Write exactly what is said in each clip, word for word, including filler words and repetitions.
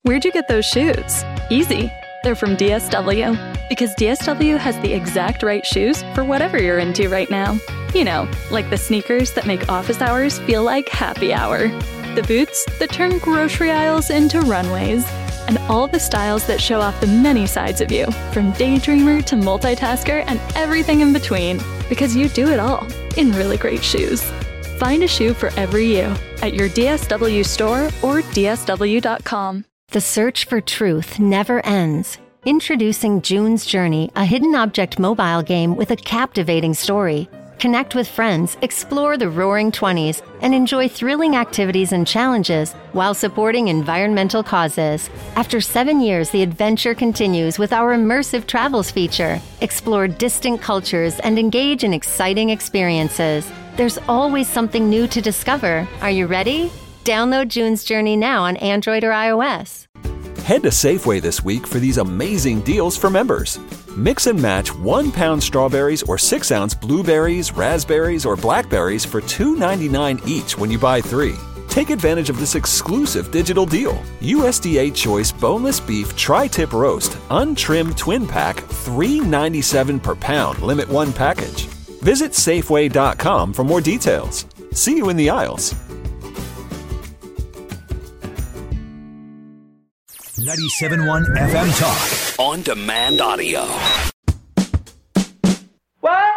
Where'd you get those shoes? Easy. They're from D S W. Because D S W has the exact right shoes for whatever you're into right now. You know, like the sneakers that make office hours feel like happy hour. The boots that turn grocery aisles into runways. And all the styles that show off the many sides of you, from daydreamer to multitasker and everything in between. Because you do it all in really great shoes. Find a shoe for every you at your D S W store or D S W dot com. The search for truth never ends. Introducing June's Journey, a hidden object mobile game with a captivating story. Connect with friends, explore the roaring twenties, and enjoy thrilling activities and challenges while supporting environmental causes. After seven years, the adventure continues with our immersive travels feature. Explore distant cultures and engage in exciting experiences. There's always something new to discover. Are you ready? Download June's Journey now on Android or iOS. Head to Safeway this week for these amazing deals for members. Mix and match one pound strawberries or six ounce blueberries, raspberries, or blackberries for two ninety-nine each when you buy three. Take advantage of this exclusive digital deal. U S D A Choice Boneless Beef Tri-Tip Roast, Untrimmed Twin Pack, three ninety-seven per pound, limit one package. Visit Safeway dot com for more details. See you in the aisles. ninety-seven point one F M Talk. On demand audio. What?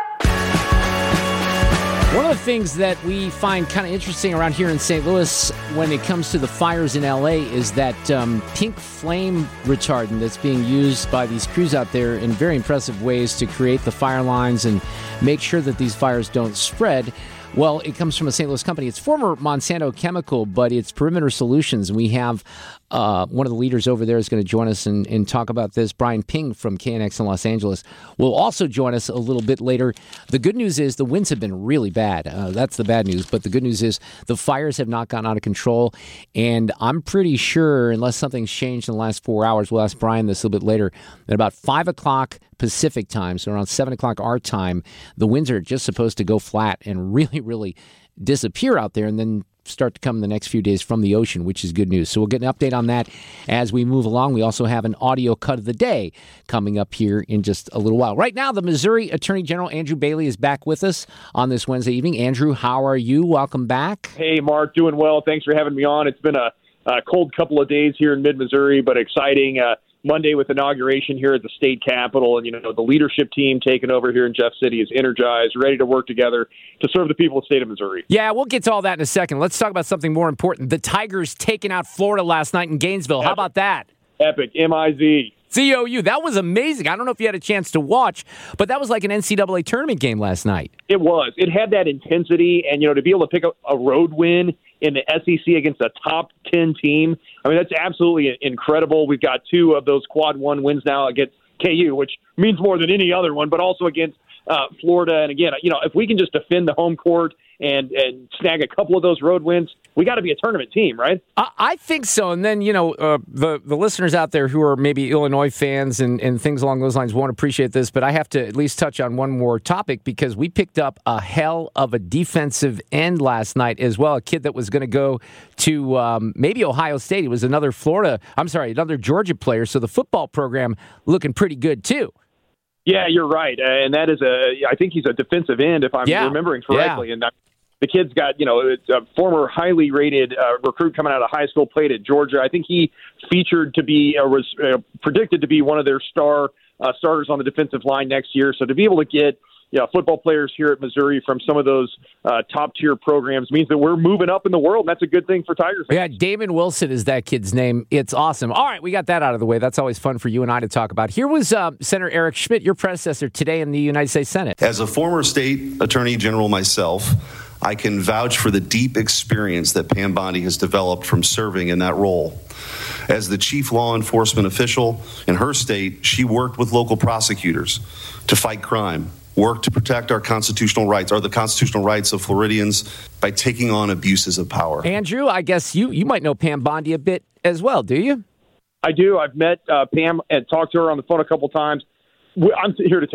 One of the things that we find kind of interesting around here in Saint Louis when it comes to the fires in L A is that um, pink flame retardant that's being used by these crews out there in very impressive ways to create the fire lines and make sure that these fires don't spread. Well, it comes from a Saint Louis company. It's former Monsanto Chemical, but it's Perimeter Solutions. And we have uh, one of the leaders over there is going to join us and, and talk about this. Brian Ping from K N X in Los Angeles will also join us a little bit later. The good news is the winds have been really bad. Uh, that's the bad news. But the good news is the fires have not gotten out of control. And I'm pretty sure, unless something's changed in the last four hours, we'll ask Brian this a little bit later, at about five o'clock Pacific time, so around seven o'clock our time, the winds are just supposed to go flat and really, really disappear out there and then start to come the next few days from the ocean, which is good news. So we'll get an update on that as we move along. We also have an audio cut of the day coming up here in just a little while. Right now, the Missouri Attorney General Andrew Bailey is back with us on this Wednesday evening. Andrew, how are you? Welcome back. Hey, Mark, doing well. Thanks for having me on. It's been a, a cold couple of days here in mid-Missouri, but exciting. Uh, Monday with inauguration here at the state capitol, and you know the leadership team taking over here in Jeff City is energized, ready to work together to serve the people of the state of Missouri. Yeah, we'll get to all that in a second. Let's talk about something more important. The Tigers taking out Florida last night in Gainesville. Epic. How about that? Epic. M I Z. C O U. That was amazing. I don't know if you had a chance to watch, but that was like an N C double A tournament game last night. It was. It had that intensity, and you know to be able to pick up a road win in the S E C against a top ten team, I mean, that's absolutely incredible. We've got two of those quad one wins now against K U, which means more than any other one, but also against uh, Florida. And again, you know, if we can just defend the home court and, and snag a couple of those road wins, we got to be a tournament team, right? I, I think so. And then, you know, uh, the, the listeners out there who are maybe Illinois fans and, and things along those lines won't appreciate this, but I have to at least touch on one more topic because we picked up a hell of a defensive end last night as well, a kid that was going to go to um, maybe Ohio State. It was another Florida, I'm sorry, another Georgia player. So the football program looking pretty good, too. Yeah, you're right. Uh, and that is a, I think he's a defensive end, if I'm yeah. remembering correctly. Yeah. And uh, the kid's got, you know, it's a former highly rated uh, recruit coming out of high school, played at Georgia. I think he featured to be, or was uh, predicted to be one of their star uh, starters on the defensive line next year. So to be able to get, you know, football players here at Missouri from some of those uh, top-tier programs means that we're moving up in the world, and that's a good thing for Tiger fans. Yeah, Damon Wilson is that kid's name. It's awesome. All right, we got that out of the way. That's always fun for you and I to talk about. Here was uh, Senator Eric Schmitt, your predecessor today in the United States Senate. As a former state attorney general myself, I can vouch for the deep experience that Pam Bondi has developed from serving in that role. As the chief law enforcement official in her state, she worked with local prosecutors to fight crime, work to protect our constitutional rights, or the constitutional rights of Floridians by taking on abuses of power. Andrew, I guess you, you might know Pam Bondi a bit as well, do you? I do. I've met uh, Pam and talked to her on the phone a couple times. I'm here to tell you,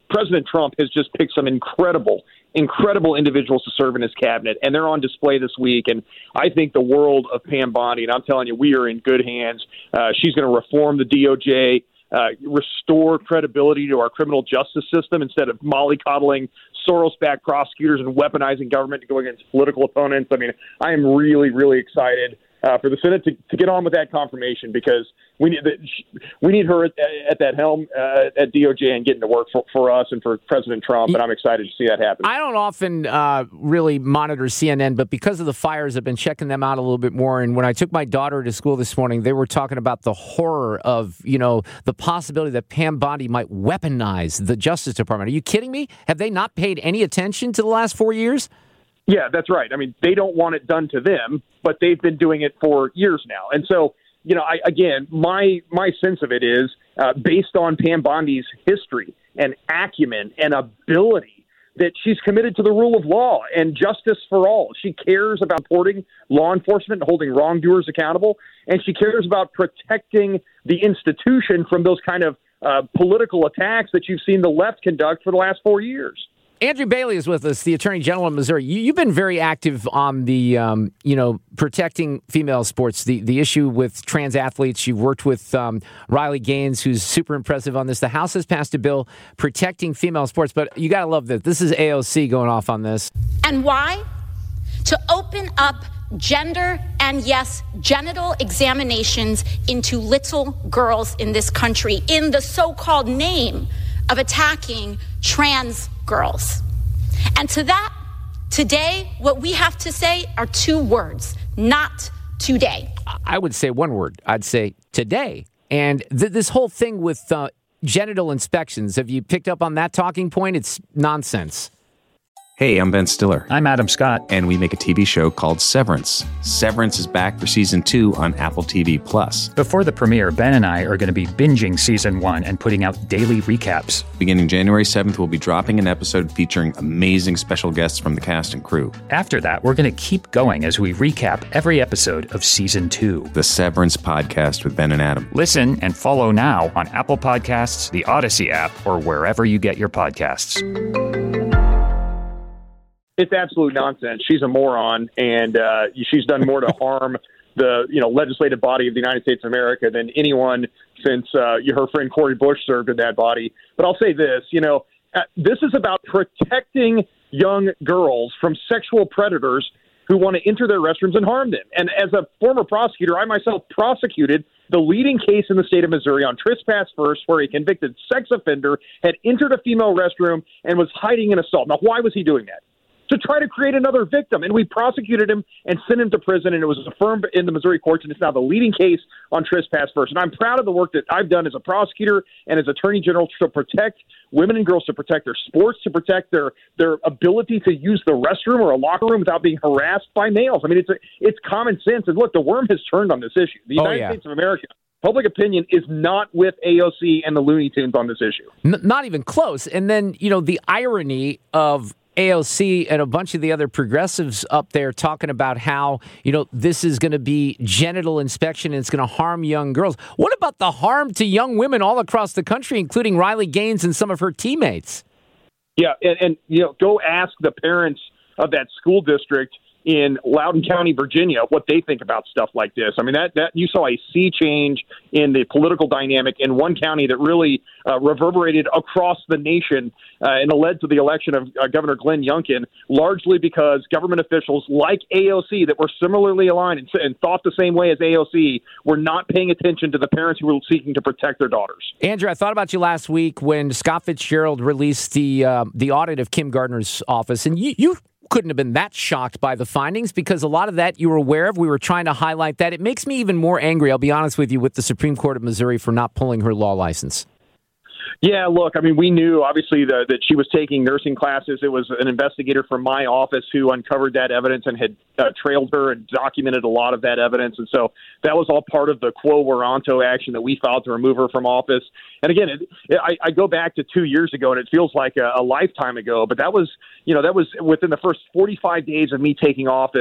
President Trump has just picked some incredible, incredible individuals to serve in his cabinet, and they're on display this week. And I think the world of Pam Bondi, and I'm telling you, we are in good hands. Uh, she's going to reform the D O J, uh, restore credibility to our criminal justice system instead of mollycoddling Soros-backed prosecutors and weaponizing government to go against political opponents. I mean, I am really, really excited uh, for the Senate to, to get on with that confirmation, because we need we need her at, at that helm uh, at D O J and getting to work for, for us and for President Trump, and I'm excited to see that happen. I don't often uh, really monitor C N N, but because of the fires, I've been checking them out a little bit more. And when I took my daughter to school this morning, they were talking about the horror of, you know, the possibility that Pam Bondi might weaponize the Justice Department. Are you kidding me? Have they not paid any attention to the last four years? Yeah, that's right. I mean, they don't want it done to them, but they've been doing it for years now. And so, you know, I, again, my my sense of it is uh, based on Pam Bondi's history and acumen and ability, that she's committed to the rule of law and justice for all. She cares about supporting law enforcement and holding wrongdoers accountable, and she cares about protecting the institution from those kind of uh, political attacks that you've seen the left conduct for the last four years. Andrew Bailey is with us, the Attorney General of Missouri. You, you've been very active on the, um, you know, protecting female sports, the, the issue with trans athletes. You've worked with um, Riley Gaines, who's super impressive on this. The House has passed a bill protecting female sports, but you got to love this. This is A O C going off on this. And why? To open up gender and, yes, genital examinations into little girls in this country in the so-called name of attacking trans girls. And to that, today, what we have to say are two words: not today. I would say one word. I'd say today. And th- this whole thing with uh, genital inspections, have you picked up on that talking point? It's nonsense. Hey, I'm Ben Stiller. I'm Adam Scott. And we make a T V show called Severance. Severance is back for season two on Apple T V Plus. Before the premiere, Ben and I are going to be binging season one and putting out daily recaps. Beginning January seventh, we'll be dropping an episode featuring amazing special guests from the cast and crew. After that, we're going to keep going as we recap every episode of season two. The Severance Podcast with Ben and Adam. Listen and follow now on Apple Podcasts, the Odyssey app, or wherever you get your podcasts. It's absolute nonsense. She's a moron, and uh, she's done more to harm the you know legislative body of the United States of America than anyone since uh, her friend Cori Bush served in that body. But I'll say this, you know, uh, this is about protecting young girls from sexual predators who want to enter their restrooms and harm them. And as a former prosecutor, I myself prosecuted the leading case in the state of Missouri on trespass first, where a convicted sex offender had entered a female restroom and was hiding an assault. Now, why was he doing that? To try to create another victim. And we prosecuted him and sent him to prison, and it was affirmed in the Missouri courts, and it's now the leading case on trespass first. And I'm proud of the work that I've done as a prosecutor and as Attorney General to protect women and girls, to protect their sports, to protect their their ability to use the restroom or a locker room without being harassed by males. I mean, it's a, it's common sense. And look, the worm has turned on this issue. The United oh, yeah. States of America, public opinion is not with A O C and the Looney Tunes on this issue. N- not even close. And then, you know, the irony of A O C and a bunch of the other progressives up there talking about how, you know, this is going to be genital inspection and it's going to harm young girls. What about the harm to young women all across the country, including Riley Gaines and some of her teammates? Yeah, and, and you know, go ask the parents of that school district in Loudoun County, Virginia, what they think about stuff like this. I mean, that, that you saw a sea change in the political dynamic in one county that really uh, reverberated across the nation uh, and led to the election of uh, Governor Glenn Youngkin, largely because government officials like A O C that were similarly aligned and, and thought the same way as A O C were not paying attention to the parents who were seeking to protect their daughters. Andrew, I thought about you last week when Scott Fitzgerald released the uh, the audit of Kim Gardner's office, and you you couldn't have been that shocked by the findings because a lot of that you were aware of. We were trying to highlight that. It makes me even more angry, I'll be honest with you, with the Supreme Court of Missouri for not pulling her law license. Yeah, look, I mean, we knew, obviously, the, that she was taking nursing classes. It was an investigator from my office who uncovered that evidence and had uh, trailed her and documented a lot of that evidence. And so that was all part of the quo warranto action that we filed to remove her from office. And again, it, it, I, I go back to two years ago, and it feels like a, a lifetime ago. But that was, you know, that was within the first forty-five days of me taking office.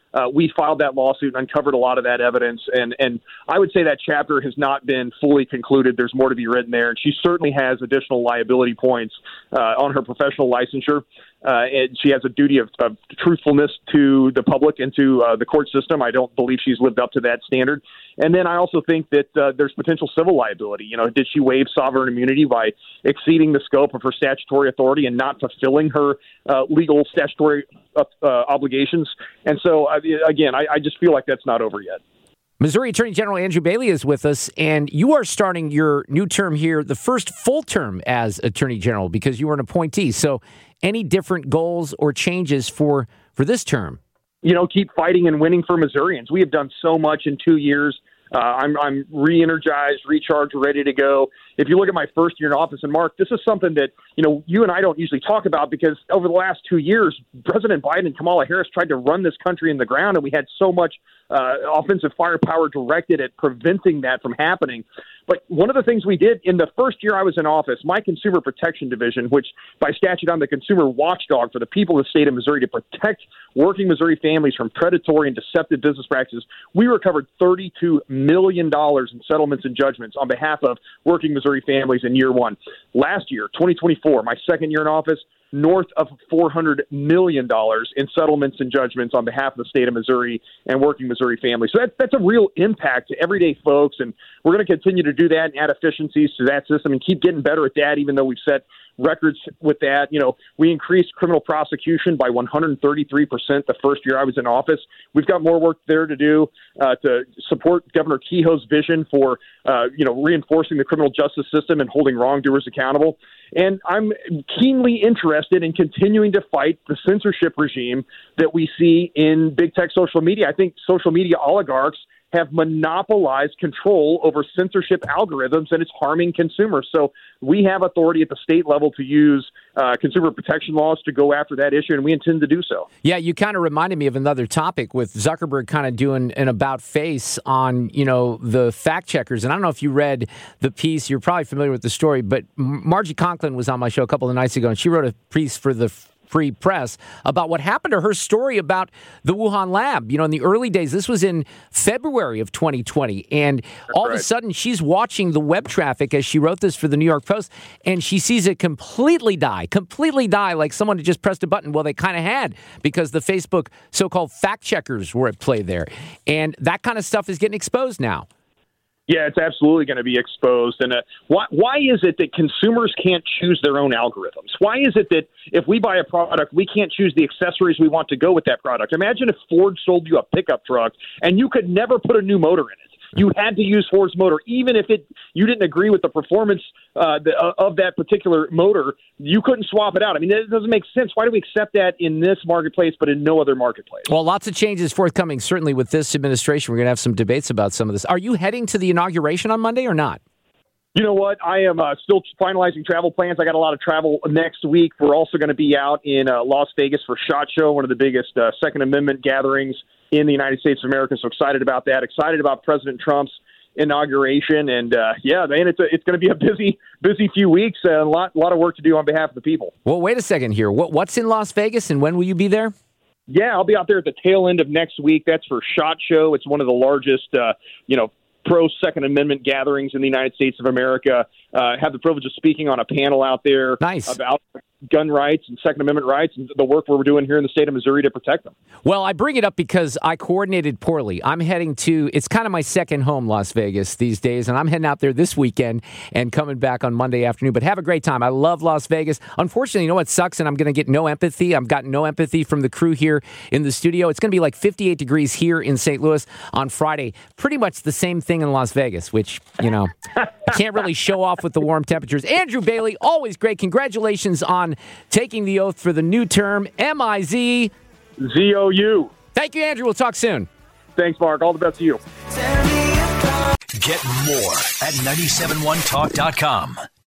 Uh, we filed that lawsuit and uncovered a lot of that evidence. And, and I would say that chapter has not been fully concluded. There's more to be written there. And she certainly has additional liability points uh, on her professional licensure. Uh, and she has a duty of, of truthfulness to the public and to uh, the court system. I don't believe she's lived up to that standard. And then I also think that uh, there's potential civil liability. You know, did she waive sovereign immunity by exceeding the scope of her statutory authority and not fulfilling her uh, legal statutory uh, uh, obligations? And so, uh, again, I, I just feel like that's not over yet. Missouri Attorney General Andrew Bailey is with us, and you are starting your new term here, the first full term as Attorney General, because you were an appointee. So any different goals or changes for, for this term? You know, keep fighting and winning for Missourians. We have done so much in two years. Uh, I'm, I'm re-energized, recharged, ready to go. If you look at my first year in office, and Mark, this is something that, you know, you and I don't usually talk about because over the last two years, President Biden and Kamala Harris tried to run this country in the ground, and we had so much uh, offensive firepower directed at preventing that from happening. But one of the things we did in the first year I was in office, my Consumer Protection Division, which by statute I'm the consumer watchdog for the people of the state of Missouri to protect working Missouri families from predatory and deceptive business practices, we recovered thirty-two million dollars in settlements and judgments on behalf of working Missouri families in year one. Last year, twenty twenty-four, my second year in office, north of four hundred million dollars in settlements and judgments on behalf of the state of Missouri and working Missouri families. So that, that's a real impact to everyday folks, and we're going to continue to do that and add efficiencies to that system and keep getting better at that, even though we've set records with that. You know, we increased criminal prosecution by one hundred thirty-three percent the first year I was in office. We've got more work there to do uh, to support Governor Kehoe's vision for, uh, you know, reinforcing the criminal justice system and holding wrongdoers accountable. And I'm keenly interested in continuing to fight the censorship regime that we see in big tech social media. I think social media oligarchs have monopolized control over censorship algorithms, and it's harming consumers. So we have authority at the state level to use uh, consumer protection laws to go after that issue, and we intend to do so. Yeah, you kind of reminded me of another topic with Zuckerberg kind of doing an about face on, you know, the fact checkers. And I don't know if you read the piece. You're probably familiar with the story, but Margie Conklin was on my show a couple of nights ago, and she wrote a piece for the Free Press about what happened to her story about the Wuhan lab. You know, in the early days, this was in February of twenty twenty, and That's all right. of a sudden she's watching the web traffic as she wrote this for the New York Post, and she sees it completely die, completely die, like someone had just pressed a button. Well, they kind of had, because the Facebook so-called fact checkers were at play there, and that kind of stuff is getting exposed now. Yeah, it's absolutely going to be exposed. And uh, why, why is it that consumers can't choose their own algorithms? Why is it that if we buy a product, we can't choose the accessories we want to go with that product? Imagine if Ford sold you a pickup truck and you could never put a new motor in it. You had to use Ford's motor, even if it you didn't agree with the performance uh, the, uh, of that particular motor. You couldn't swap it out. I mean, it doesn't make sense. Why do we accept that in this marketplace, but in no other marketplace? Well, lots of changes forthcoming. Certainly, with this administration, we're going to have some debates about some of this. Are you heading to the inauguration on Monday or not? You know what? I am uh, still finalizing travel plans. I got a lot of travel next week. We're also going to be out in uh, Las Vegas for SHOT Show, one of the biggest uh, Second Amendment gatherings in the United States of America. So excited about that. Excited about President Trump's inauguration. And, uh, yeah, man, it's, a, it's going to be a busy, busy few weeks and a lot, lot of work to do on behalf of the people. Well, wait a second here. What, what's in Las Vegas, and when will you be there? Yeah, I'll be out there at the tail end of next week. That's for SHOT Show. It's one of the largest, uh, you know, pro-Second Amendment gatherings in the United States of America. Uh, have the privilege of speaking on a panel out there nice. about gun rights and Second Amendment rights and the work we're doing here in the state of Missouri to protect them. Well, I bring it up because I coordinated poorly. I'm heading to, it's kind of my second home, Las Vegas, these days, and I'm heading out there this weekend and coming back on Monday afternoon. But have a great time. I love Las Vegas. Unfortunately, you know what sucks, and I'm going to get no empathy. I've got no empathy from the crew here in the studio. It's going to be like fifty-eight degrees here in Saint Louis on Friday. Pretty much the same thing in Las Vegas, which, you know, I can't really show off with the warm temperatures. Andrew Bailey, always great. Congratulations on taking the oath for the new term, M I Z Z O U. Thank you, Andrew. We'll talk soon. Thanks, Mark. All the best to you. Get more at nine seven one talk dot com.